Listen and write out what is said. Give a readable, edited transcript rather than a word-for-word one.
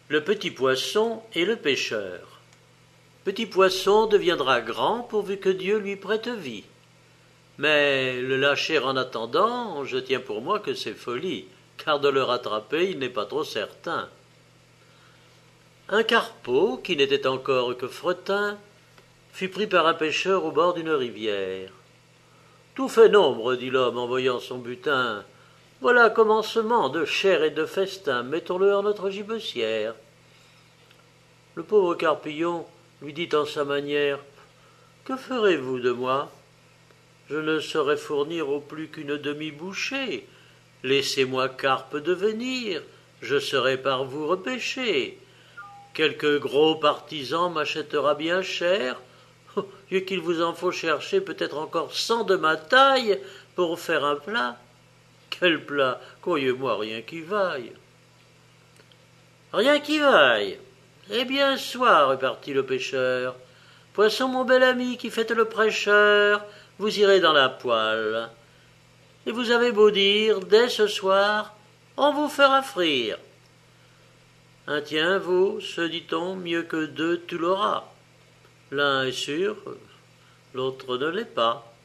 Le petit poisson et le pêcheur. Petit poisson deviendra grand pourvu que Dieu lui prête vie. Mais le lâcher en attendant, je tiens pour moi que c'est folie, car de le rattraper, il n'est pas trop certain. Un carpeau, qui n'était encore que fretin, fut pris par un pêcheur au bord d'une rivière. Tout fait nombre, dit l'homme en voyant son butin. Voilà commencement de chair et de festin, mettons-le en notre gibecière. Le pauvre Carpillon lui dit en sa manière, que ferez-vous de moi? Je ne saurais fournir au plus qu'une demi-bouchée. Laissez-moi carpe devenir, je serai par vous repêché. Quelque gros partisan m'achètera bien cher, vu qu'il vous en faut chercher peut-être encore 100 de ma taille pour faire un plat. Quel plat? Croyez-moi, rien qui vaille. Rien qui vaille. Eh bien, soit, repartit le pêcheur. Poisson, mon bel ami, qui faites le prêcheur, vous irez dans la poêle. Et vous avez beau dire, dès ce soir, on vous fera frire. Un tien vaut, se dit-on, mieux que deux tu l'auras. L'un est sûr, l'autre ne l'est pas.